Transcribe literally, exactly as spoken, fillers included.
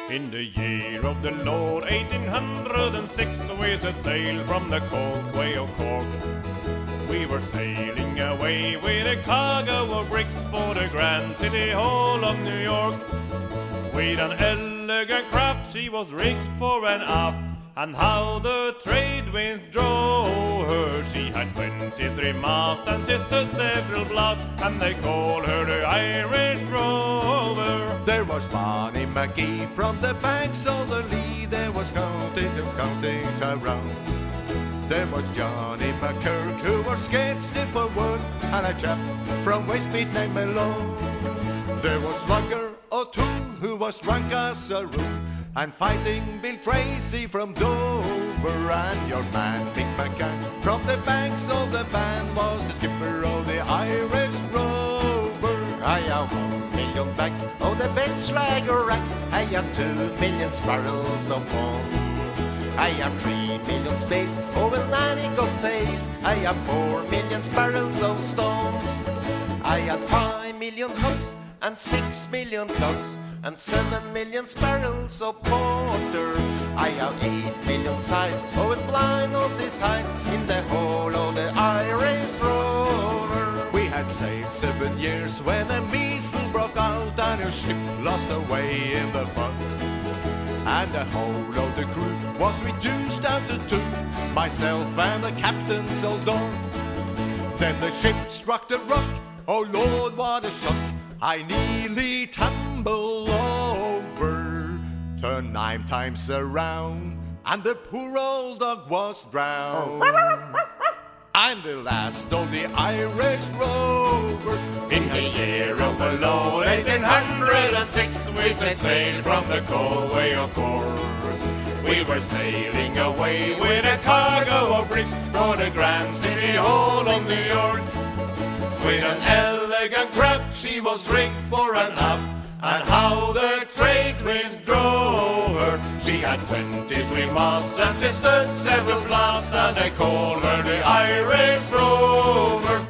In the year of the Lord eighteen hundred six, we set sail from the Causeway of Cork. We were sailing away with a cargo of bricks for the Grand City Hall of New York. With an elegant craft she was rigged fore and aft, and how the trade winds drove her. She had twenty-three masts and she stood several blasts, and they called her the Irish Rover. There was Bonnie McGee from the banks of the Lee. There was County to County Tyrone. There was Johnny McKirk, who was scared stiff for wood, and a chap from Westmeath named Malone. There was Slugger O'Toole, who was drunk as a rule, and Fighting Bill Tracy from Dover. And your man Mick McCann from the banks of the Bann was the skipper of the Irish Rover. I have one million bags of the best Schlager racks. I have two million sparrows of corn. I have three million spades over nine goat's tails. I have four million barrels of stones. I had five million hooks and six million clocks, and seven million barrels of porter. I have eight million sides over blind noses hides in the whole of the Irish Rover. We had sailed seven years when a measle broke out, and her ship lost her way in the fog. And the whole of the crew was reduced down to two, myself and the captain Seldon. Then the ship struck the rock, oh Lord, what a shock! I nearly tumbled over, turned nine times around, and the poor old dog was drowned. I'm the last of the Irish Rover. In the year of the Lord eighteen hundred six, we set sail from the Causeway of Cork. We were sailing away with a cargo of bricks for the Grand City Hall of New York. With an elegant craft she was rigged fore and aft, and how the trade wind drove her. She had twenty-three masts and she stood several blasts, and they called her the Irish Rover.